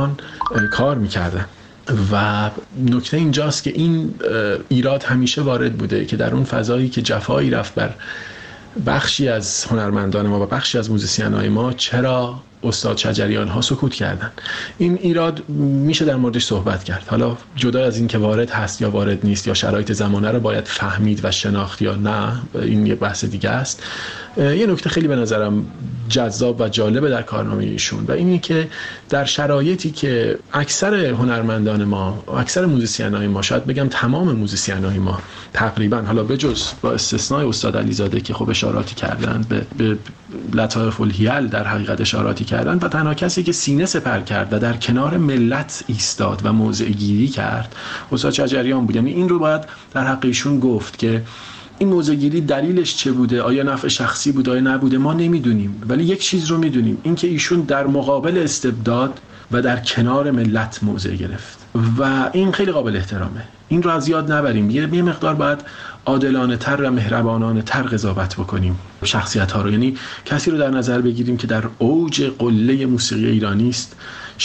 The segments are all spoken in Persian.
ایران کار میکردن. و نکته اینجاست که این ایراد همیشه وارد بوده که در اون فضایی که جفایی رفت بر بخشی از هنرمندان ما و بخشی از موزیسین‌های ما، چرا استاد شجریان ها سکوت کردن. این ایراد میشه در موردش صحبت کرد. حالا جدا از این که وارد هست یا وارد نیست یا شرایط زمانه رو باید فهمید و شناخت یا نه، این یه بحث دیگه است. یه نکته خیلی به نظرم جذاب و جالبه در کارنامه ایشون و اینی که در شرایطی که اکثر هنرمندان ما، اکثر موزیسین‌های ما، شاید بگم تمام موزیسین‌های ما تقریبا، حالا بجز با استثنای استاد علیزاده که خب اشاراتی کردن به لطایف الحیل، در حقیقت اشاراتی کردن و تنها کسی که سینه سپر کرد و در کنار ملت ایستاد و موضع گیری کرد استاد شجریان بود. یعنی این رو باید در حق ایشون گفت که این موضع‌گیری دلیلش چه بوده، آیا نفع شخصی بوده آیا نبوده، ما نمیدونیم، ولی یک چیز رو میدونیم، این که ایشون در مقابل استبداد و در کنار ملت موضع گرفت و این خیلی قابل احترامه. این رو از یاد نبریم. یه مقدار باید عادلانه تر و مهربانانه تر قضاوت بکنیم شخصیت ها رو. یعنی کسی رو در نظر بگیریم که در اوج قله موسیقی ایرانی است،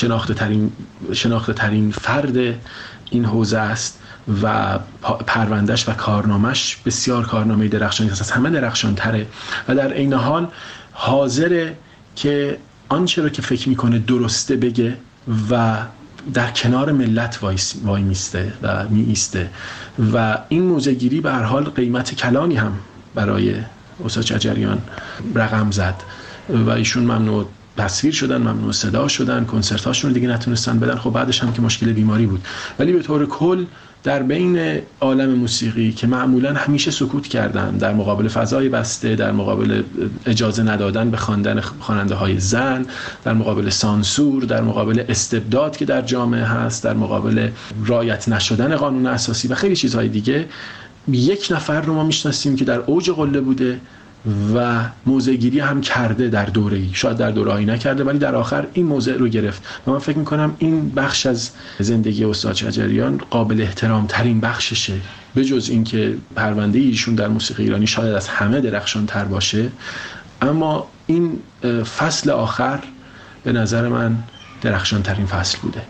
شناخته ترین فرد این حوزه است و پروندهش و کارنامهش بسیار کارنامه درخشانی است، از همه درخشان تره و در عین حال حاضره که آنچه رو که فکر میکنه درسته بگه و در کنار ملت وای میسته و می ایسته و این موزه‌گیری به هر حال قیمت کلانی هم برای استاد شجریان رقم زد و ایشون ممنوع تصویر شدن، ممنوع صدا شدن، کنسرتاشون رو دیگه نتونستن بدن. خب بعدش هم که مشکل بیماری بود، ولی به طور کل در بین عالم موسیقی که معمولا همیشه سکوت کردن در مقابل فضای بسته، در مقابل اجازه ندادن به خواندن خواننده های زن، در مقابل سانسور، در مقابل استبداد که در جامعه هست، در مقابل رعایت نشدن قانون اساسی و خیلی چیزهای دیگه، یک نفر رو ما میشناسیم که در اوج قله بوده و موضع‌گیری هم کرده در دوره‌ای، شاید در دوره‌ای نکرده ولی در آخر این موضع رو گرفت و من فکر می‌کنم این بخش از زندگی استاد شجریان قابل احترام ترین بخششه، به جز این که پرونده ایشون در موسیقی ایرانی شاید از همه درخشان تر باشه، اما این فصل آخر به نظر من درخشان ترین فصل بوده.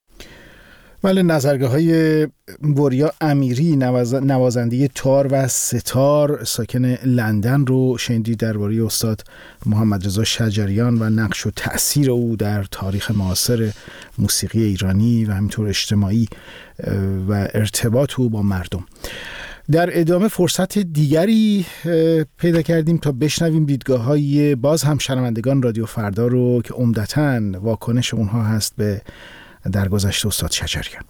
ولی نظرگاه‌های وریا امیری، نوازنده تار و ستار ساکن لندن رو شنیدید درباره استاد محمد رضا شجریان و نقش و تأثیر او در تاریخ معاصر موسیقی ایرانی و همینطور اجتماعی و ارتباط او با مردم. در ادامه فرصت دیگری پیدا کردیم تا بشنویم دیدگاه‌های باز هم شنوندگان رادیو فردا رو که عمدتاً واکنش اونها هست به درگذشت استاد شجریان.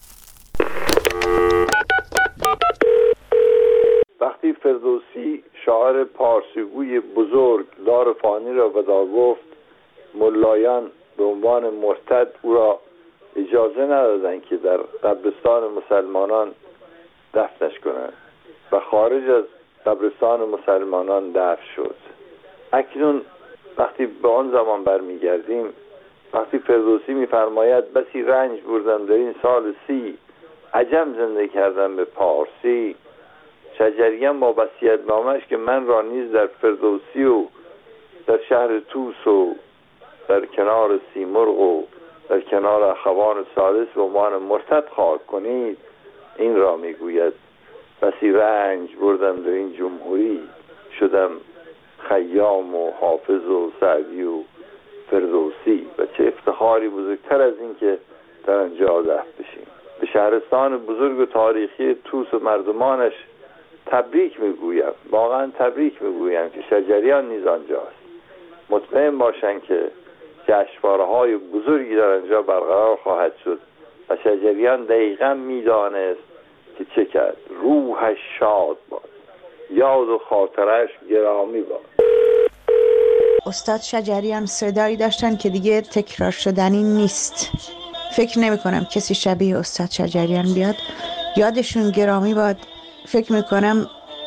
وقتی فردوسی شاعر پارسیگوی بزرگ دار فانی را ودا گفت، ملایان به عنوان مرتد او را اجازه ندادند که در قبرستان مسلمانان دفنش کنند و خارج از قبرستان مسلمانان دفن شد. اکنون وقتی به آن زمان برمیگردیم، وقتی فردوسی می‌فرماید بسی رنج بردم در این سال 30، عجم زنده کردم به پارسی، شجریان با وصیت‌نامه‌اش که من را نیز در فردوسی و در شهر توس و در کنار سیمرغ و در کنار اخوان ثالث به عنوان مرتد خاک کنید، این را میگوید بسی رنج بردم در این جمهوری، شدم خیام و حافظ و سعدی و فردوسی. و چه افتخاری بزرگتر از این که در آنجا دفن بشیم. به شهرستان بزرگ و تاریخی توس و مردمانش تبریک میگویم، واقعا تبریک میگویم که شجریان نیز آنجاست. مطمئن باشند که جشنواره‌های بزرگی در آنجا برقرار خواهد شد و شجریان دقیقا میدانست که چه کرد. روحش شاد باد، یاد و خاطرش گرامی باد. استاد شجریان صدایی داشتن که دیگه تکرار شدنی نیست. فکر نمی کنم کسی شبیه استاد شجریان بیاد. یادشون گرامی باد. فکر می کنم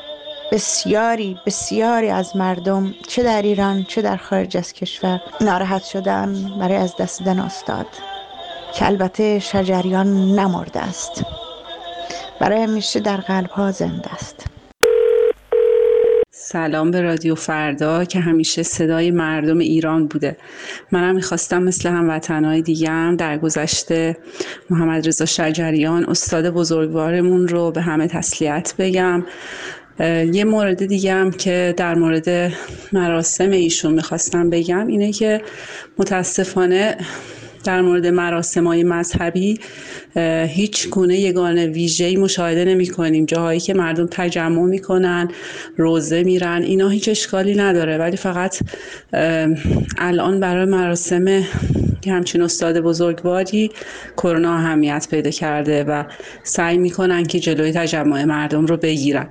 بسیاری از مردم چه در ایران چه در خارج از کشور ناراحت شدن برای از دست دادن استاد، که البته شجریان نمرده است، برای همیشه در قلب ها زنده است. سلام به رادیو فردا که همیشه صدای مردم ایران بوده. منم میخواستم مثل هموطنهای دیگه‌ام در گذشته محمد رضا شجریان استاد بزرگوارمون رو به همه تسلیت بگم. یه مورد دیگه هم که در مورد مراسم ایشون میخواستم بگم اینه که متاسفانه در مورد مراسم‌های مذهبی هیچ گونه یگانه ویژه‌ای مشاهده نمی‌کنیم. جاهایی که مردم تجمع می‌کنن، روزه میرن، اینا هیچ اشکالی نداره، ولی فقط الان برای مراسم همچین استاد بزرگواری کرونا اهمیت پیدا کرده و سعی می‌کنن که جلوی تجمع مردم رو بگیرن.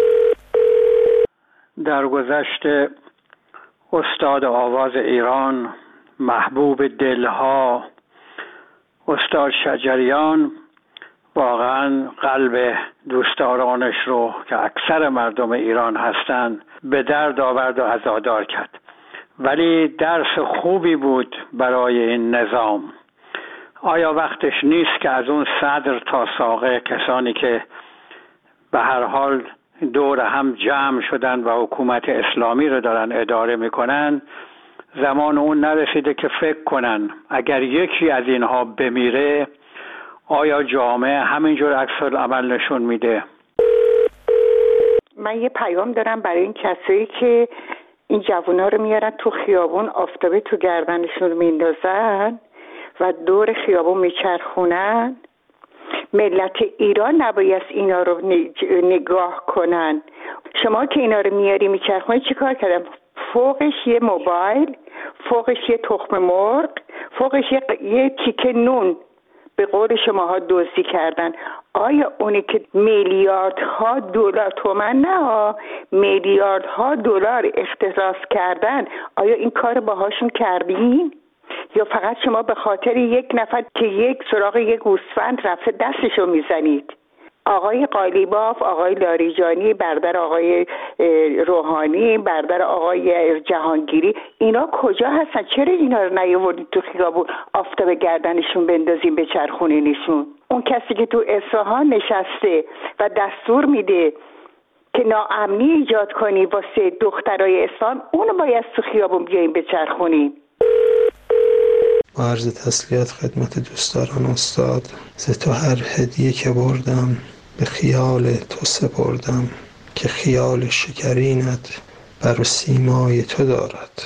در گذشته استاد آواز ایران، محبوب دلها، استاد شجریان واقعا قلب دوستدارانش رو که اکثر مردم ایران هستند به درد آورد و عزادار کرد، ولی درس خوبی بود برای این نظام. آیا وقتش نیست که از اون صدر تا ساقه کسانی که به هر حال دور هم جمع شدن و حکومت اسلامی رو دارن اداره میکنن، زمان اون نرسیده که فکر کنن اگر یکی از اینها بمیره آیا جامعه همینجور عکس عمل نشون میده؟ من یه پیام دارم برای این کسایی که این جوونا رو میارن تو خیابون، آفتابه تو گردنشون میندازن و دور خیابون میچرخونن. ملت ایران نباید اینا رو نگاه کنن. شما که اینا رو میاری میچرخونی چی کار کردن؟ فوقش یه موبایل، فوقش یه تخم مرغ، فوقش یه تیکه نون به قول شماها دزدی کردن. آیا اونی که میلیاردها دلار، تومن نه، میلیاردها دلار اختلاس کردن، آیا این کار باهاشون کردین؟ یا فقط شما به خاطر یک نفر که یک سراغ یک گوسفند رفته دستشو میزنید؟ آقای قالیباف، آقای لاریجانی، برادر آقای روحانی، برادر آقای جهانگیری، اینا کجا هستن؟ چرا اینا رو نیاوردید تو خیابون آفتاب گردنشون بندازیم بچرخونینشون؟ اون کسی که تو اصفهان نشسته و دستور میده که ناامنی ایجاد کنی واسه دخترای اصفهان، اونو باید تو خیابون بیایم بچرخونیم. با عرض تسلیت خدمت دوستداران استاد، ز تو هر هدیه که بردم به خیال تو سپردم، که خیال شکرینت بر سیمای تو دارد.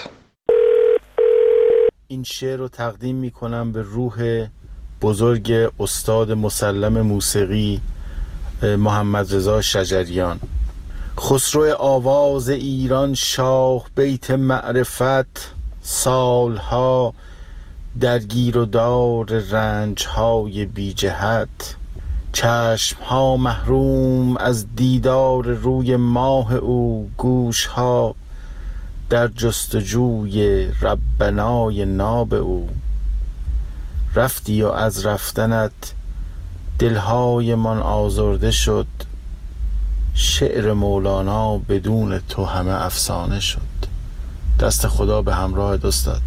این شعر رو تقدیم می کنم به روح بزرگ استاد مسلم موسیقی محمد رضا شجریان. خسرو آواز ایران، شاه بیت معرفت، سالها درگیر و دار رنج‌های بی جهت، چشم‌ها محروم از دیدار روی ماه او، گوش‌ها در جستجوی ربنای ناب او. رفتی و از رفتنت دلهای من آزرده شد، شعر مولانا بدون تو همه افسانه شد. دست خدا به همراه دوستت.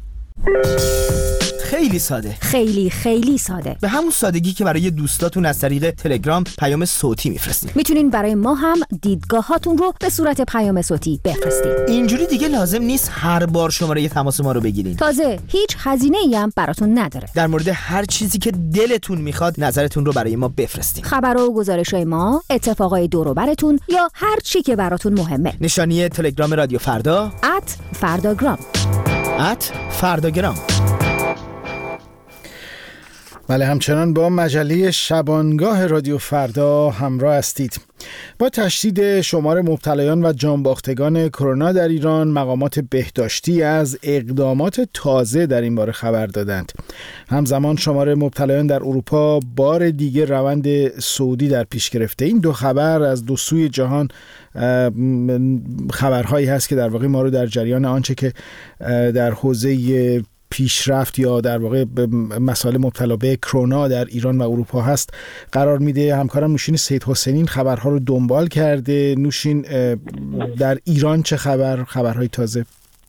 خیلی ساده، خیلی ساده، به همون سادگی که برای دوستاتون از طریق تلگرام پیام صوتی میفرستین. میتونین برای ما هم دیدگاهاتون رو به صورت پیام صوتی بفرستین. اینجوری دیگه لازم نیست هر بار شماره تماس ما رو بگیرین. تازه هیچ هزینه‌ای هم براتون نداره. در مورد هر چیزی که دلتون میخواد نظرتون رو برای ما بفرستین. خبرها و گزارش‌های ما، اتفاقای دور و براتون یا هر چی که براتون مهمه. نشانی تلگرام رادیو فردا @فرداگرام. @فرداگرام. بله، همچنان با مجله شبانگاه رادیو فردا همراه هستید. با تشدید شمار مبتلایان و جانباختگان کرونا در ایران، مقامات بهداشتی از اقدامات تازه در این باره خبر دادند. همزمان شمار مبتلایان در اروپا بار دیگه روند صعودی در پیش گرفته. این دو خبر از دو سوی جهان خبرهایی هست که در واقع ما رو در جریان آنچه که در حوزه پیشرفت یا در واقع مسائل مبتلا به کرونا در ایران و اروپا هست قرار میده. همکارم نوشین سید حسینی خبرها رو دنبال کرده. نوشین، در ایران چه خبرهای تازه؟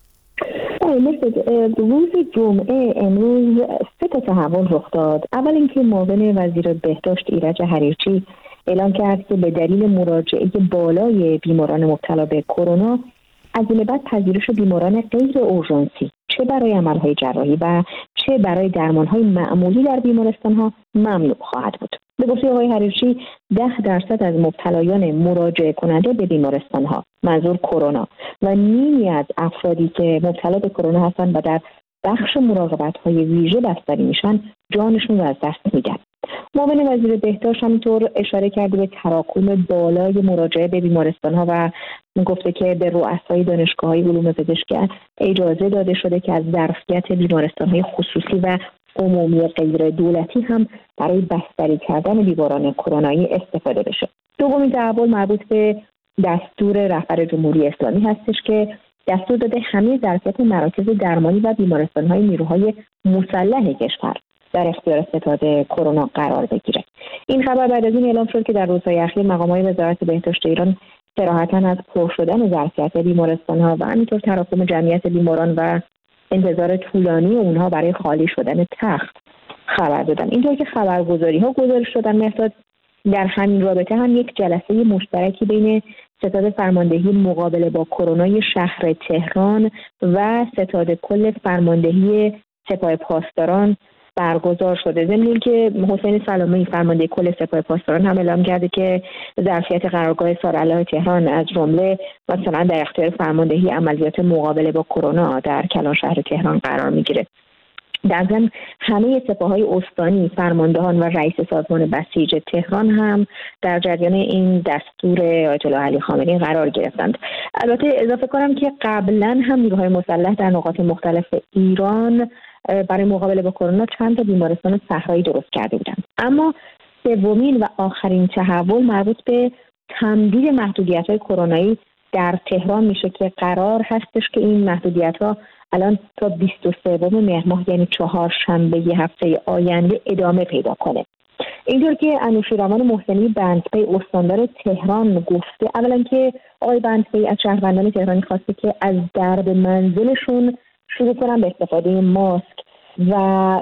روز جمعه امروز 3 تحول رخ داد. اول اینکه معاون وزیر بهداشت ایرج حریرچی اعلام کرد که به دلیل مراجعه بالای بیماران مبتلا به کرونا از این بعد پذیرش بیماران غیر اورژانسی چه برای عملهای جراحی و چه برای درمانهای معمولی در بیمارستانها ممنوع خواهد بود. به گفته آقای حریرچی 10% از مبتلایان مراجعه کننده به بیمارستانها منظور کرونا و نیمی از افرادی که مبتلا به کرونا هستند و در بخش مراقبت‌های ویژه بستری میشن جانشون رو از دست میدن. معاون وزیر بهداشت همینطور اشاره کرده به تراکم بالای مراجعه به بیمارستان‌ها و گفته که به رؤسای دانشگاه‌های علوم پزشکی اجازه داده شده که از ظرفیت بیمارستان‌های خصوصی و عمومی غیر دولتی هم برای بستری کردن بیماران کرونایی استفاده بشه. دومین تحول مربوط به دستور رهبر جمهوری اسلامی هستش که دستور داده همه ظرفیت مراکز درمانی و بیمارستان‌های نیروهای مسلح کشور در اختیار ستاد کرونا قرار بگیره. این خبر بعد از این اعلام شد که در روزهای اخیر مقام‌های وزارت بهداشت ایران صراحتاً از پر شدن ظرفیت بیمارستان‌ها و همینطور تراکم جمعیت بیماران و انتظار طولانی اونها برای خالی شدن تخت خبر دادن. اینطور که خبرگزاری‌ها گزارش دادن مهرداد در همین رابطه هم یک جلسه مشترکی بین ستاد فرماندهی مقابله با کرونا شهر تهران و ستاد کل فرماندهی سپاه پاسداران برگزار شده. ضمن که حسین سلامی فرمانده کل سپاه پاسداران هم اعلام کرده که ظرفیت قرارگاه سارالله تهران از جمله مثلا در اختیار فرماندهی عملیات مقابله با کرونا در کلان شهر تهران قرار میگیره. در ضمن همه سپاه‌های استانی، فرماندهان و رئیس سازمان بسیج تهران هم در جریان این دستور آیت الله علی خامنه‌ای قرار گرفتند. البته اضافه کنم که قبلا هم نیروهای مسلح در نقاط مختلف ایران برای مقابله با کرونا چند تا بیمارستان صحرایی درست کرده بودند. اما سومین و آخرین تحول مربوط به تمدید محدودیت‌های کرونایی در تهران میشه که قرار هستش که این محدودیت‌ها الان تا 23 مهر ماه یعنی چهارشنبه هفته آینده ادامه پیدا کنه. اینطور که انوشیروان محسنی بندپی استاندار تهران گفته اولا که آقای بندپی از شهروندان تهرانی خواسته که از درب منزلشون شروع کنن به استفاده ماسک و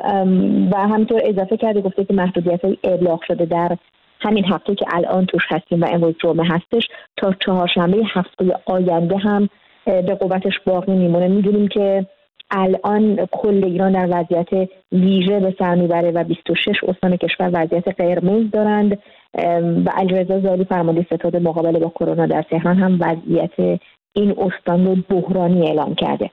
همینطور اضافه کرده گفته که محدودیت‌های ابلاغ شده در همین هفته که الان توش هستیم و امروز جمعه هستش تا چهارشنبه هفته آینده هم به قوتش باقی میمونه. میدونیم که الان کل ایران در وضعیت ویژه به سر میبره و 26 استان کشور وضعیت قرمز دارند و علیرضا زالی فرمانده ستاد مقابله با کرونا در تهران هم وضعیت این استان رو بحرانی اعلام کرده.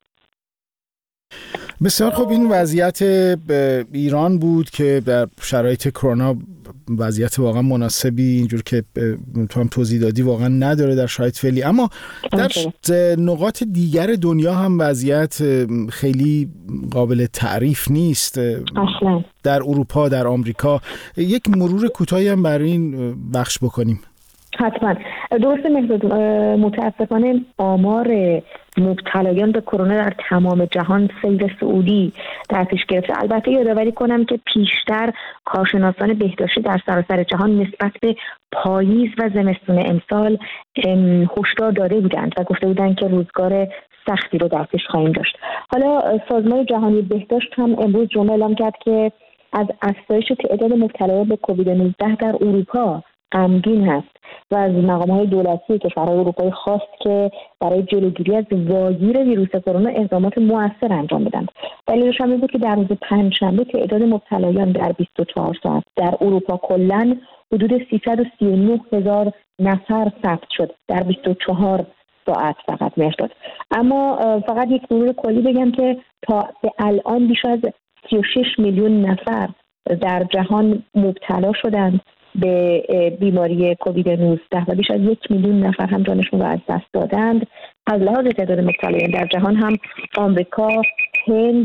بسیار خوب، این وضعیت ایران بود که در شرایط کرونا وضعیت واقعا مناسبی اینجور که تو هم توضیح دادی واقعا نداره در شرایط فعلی. اما در نقاط دیگر دنیا هم وضعیت خیلی قابل تعریف نیست. اصلا در اروپا، در آمریکا، یک مرور کوتاهی هم برای این بخش بکنیم. حتما. درسته مهرداد، متاسفانه آمار مبتلایان به کرونا در تمام جهان سیر صعودی در پیش گرفته. البته یادآوری کنم که پیشتر کارشناسان بهداشتی در سراسر جهان نسبت به پاییز و زمستون امسال هشدار داده بودند و گفته بودند که روزگار سختی رو در پیش خواهیم داشت. حالا سازمان جهانی بهداشت هم امروز جمعه اعلام کرد که از افزایش تعداد مبتلایان به کووید 19 در اروپا غمگین هست و از مقام‌های دولتی کشورهای اروپایی خواست که برای جلوگیری از واگیر ویروس کرونا اقدامات مؤثر انجام بدن. دلیلش هم این بود که در روز پنجشنبه تعداد مبتلایان در 24 ساعت در اروپا کلاً حدود 339,000 نفر ثبت شد در 24 ساعت فقط مهرداد. اما فقط یک مرور کلی بگم که تا به الان بیش از 36 میلیون نفر در جهان مبتلا شدند به بیماری کووید 19 و بیش از 1 میلیون نفر هم جانشون رو از دست دادند. از لحاظ تعداد مبتلایان در جهان هم آمریکا، هند،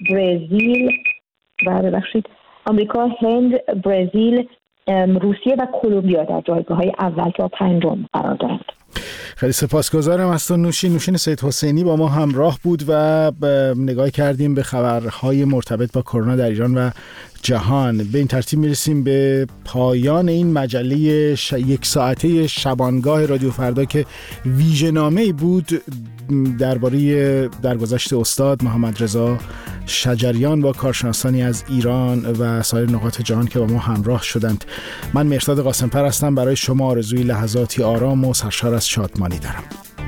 برزیل، روسیه و کلمبیا در جایگاه‌های اول تا پنجم قرار دارند. خیلی سپاسگزارم از تو نوشین سید حسینی با ما همراه بود و نگاه کردیم به خبرهای مرتبط با کرونا در ایران و جهان. به این ترتیب میرسیم به پایان این مجله یک ساعته شبانگاه رادیو فردا که ویژه‌نامه‌ای بود درباره درگذشت استاد محمد رضا شجریان با کارشناسانی از ایران و سایر نقاط جهان که با ما همراه شدند. من مهرداد قاسم‌پر هستم. برای شما آرزوی لحظاتی آرام و سرشار از شادمانی دارم.